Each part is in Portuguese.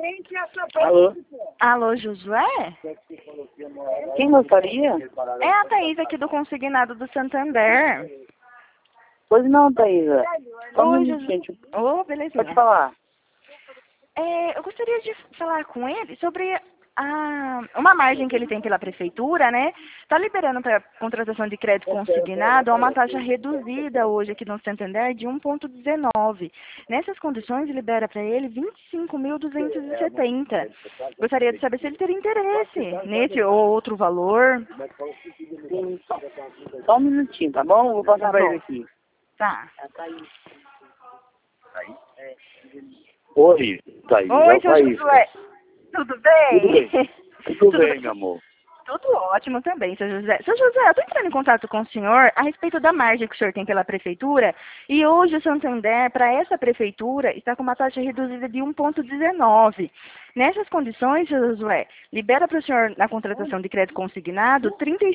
Alô? Alô, Josué? Quem gostaria? É a Thaís aqui do Consignado do Santander. Pois não, Thaisa. Só um Oi, minutinho. Josué. Ô, belezinha. Pode falar. Eu gostaria de falar com ele sobre uma margem que ele tem pela prefeitura, né? Está liberando para contratação de crédito consignado a uma taxa reduzida hoje aqui no Santander de 1,19. Nessas condições, libera para ele 25.270. Gostaria de saber se ele teria interesse nesse ou outro valor. Sim. Só um minutinho, tá bom? Vou passar pra bom. ele aqui. Tá. Oi, Thaís. Oi, seu Thaís. Josué. Tudo bem? Tudo bem. Tudo bem, meu amor. Tudo ótimo também, seu José. Seu José, eu estou entrando em contato com o senhor a respeito da margem que o senhor tem pela prefeitura e hoje o Santander, para essa prefeitura, está com uma taxa reduzida de 1,19. Nessas condições, seu Josué, libera para o senhor, na contratação de crédito consignado,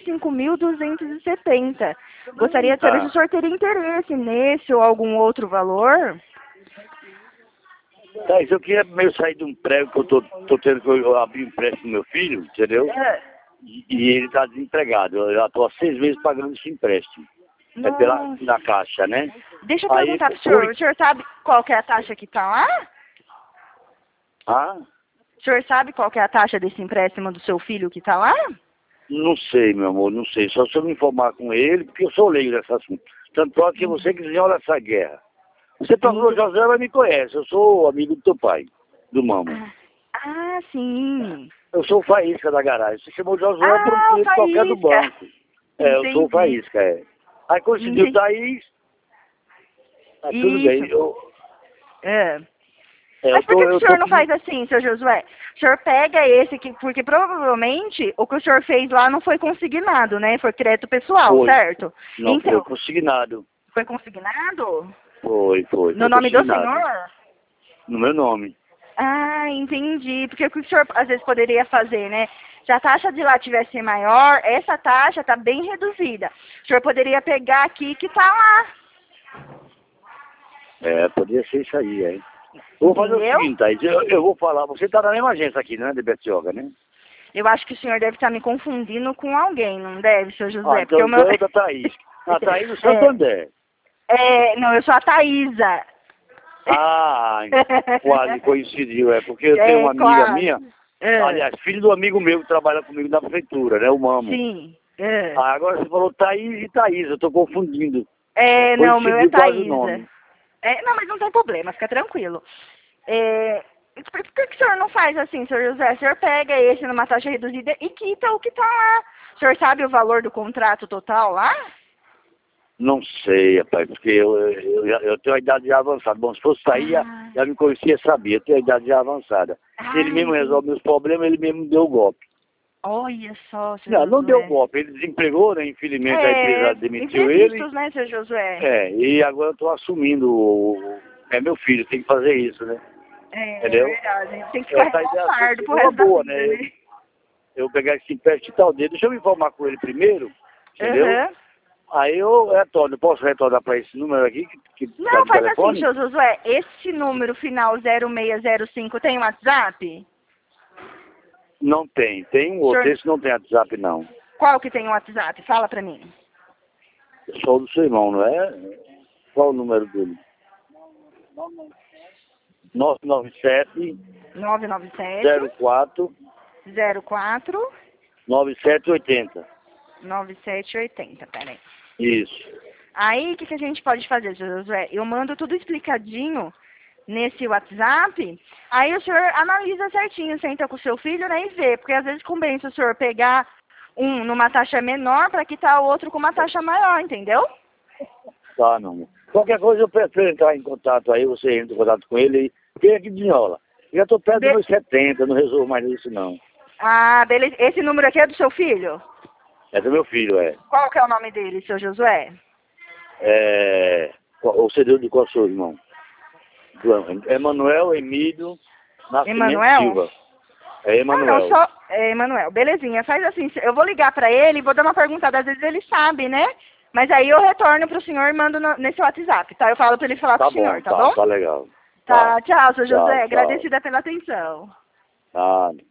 35.270. Gostaria de saber se o senhor teria interesse nesse ou algum outro valor. Thaís, eu queria primeiro sair de um prego que eu tô tendo que eu abrir um empréstimo do meu filho, entendeu? E ele está desempregado. Eu já estou há 6 meses pagando esse empréstimo. Nossa. Na Caixa, né? Deixa eu perguntar para o senhor. O senhor sabe qual que é a taxa que está lá? Ah? O senhor sabe qual que é a taxa desse empréstimo do seu filho que está lá? Não sei, meu amor, não sei. Só se eu me informar com ele, porque eu sou leigo desse assunto. Tanto é que você que desenrola essa guerra. Você procurou José, mas me conhece. Eu sou amigo do teu pai, do Mamo. Ah, sim. Eu sou o Faísca da garagem. Você chamou Josué por um cliente qualquer do banco. Eu sou o Faísca, Aí conseguiu o Thaís. Tudo bem. Mas por que o senhor não faz assim, seu Josué? O senhor pega esse, porque provavelmente o que o senhor fez lá não foi consignado, né? Foi crédito pessoal, certo? Não, então, foi consignado. Foi consignado? Foi. No nome do senhor? No meu nome. Ah, entendi. Porque o que o senhor às vezes poderia fazer, né? Se a taxa de lá tivesse maior, essa taxa está bem reduzida. O senhor poderia pegar aqui que está lá. Poderia ser isso aí, Vou fazer o seguinte, Thaís, eu vou falar, você está na mesma agência aqui, né, de Betioga, né? Eu acho que o senhor deve estar me confundindo com alguém, não deve, seu José? Então, porque é da Thaís. A Thaís do Santander. Não, eu sou a Thaísa. Quase coincidiu, porque eu tenho uma amiga minha, aliás, filho do amigo meu que trabalha comigo na prefeitura, né, o Mamo. Sim. Agora você falou Thaís e Thaís, eu estou confundindo. Não, o meu é Thaísa. Não, mas não tem problema, fica tranquilo. Por que o senhor não faz assim, senhor José? O senhor pega esse numa taxa reduzida e quita o que está lá. O senhor sabe o valor do contrato total lá? Não sei, rapaz, porque eu tenho a idade já avançada. Bom, se fosse sair, já me conhecia, sabia. Eu tenho a idade já avançada. Ele mesmo resolve meus problemas, ele mesmo deu o golpe. Olha só, seu Josué. Não deu golpe. Ele desempregou, né? Infelizmente a empresa demitiu ele. Né, seu Josué? E agora eu estou assumindo. É meu filho, tem que fazer isso, né? Entendeu? Verdade. Tem que ficar responsável pro resto boa, da vida, né? Eu pegar esse empréstimo e tal dele. Deixa eu me informar com ele primeiro, entendeu? Aí eu retorno. Posso retornar para esse número aqui? Não, faz assim, seu Josué. Esse número final 0605 tem WhatsApp? Não tem. Tem um outro. Esse não tem WhatsApp, não. Qual que tem o WhatsApp? Fala pra mim. Só o do seu irmão, não é? Qual o número dele? 997 04 9780. 9780, peraí. Isso. Aí, o que a gente pode fazer, Josué? Eu mando tudo explicadinho nesse WhatsApp, aí o senhor analisa certinho, senta com o seu filho, né, e vê, porque às vezes compensa o senhor pegar um numa taxa menor para quitar o outro com uma taxa maior, entendeu? Tá, não. Qualquer coisa eu prefiro entrar em contato aí, você entra em contato com ele e quem é que desenrola. Já tô perto dos meus 70, não resolvo mais isso não. Ah, beleza. Esse número aqui é do seu filho? É do meu filho, Qual que é o nome dele, seu Josué? O CD de qual seu irmão? Emanuel Emílio Nascimento Silva. Emanuel. Emanuel. Belezinha. Faz assim, eu vou ligar para ele, vou dar uma perguntada, às vezes ele sabe, né? Mas aí eu retorno pro senhor e mando nesse WhatsApp, tá? Eu falo para ele falar pro senhor, tá bom? Tá legal. Tá, tchau, seu Tchau, José. tchau. Agradecida pela atenção. Nada.